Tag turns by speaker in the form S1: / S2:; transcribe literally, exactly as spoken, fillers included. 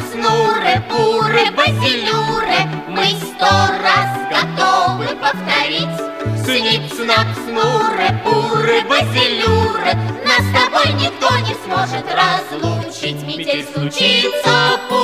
S1: снуры, пуры, базилюры мы сто раз готовы повторить. Снип-снап, снуры, пуры, базилюры нас с тобой никто не сможет разлучить. Метель случится, пуры.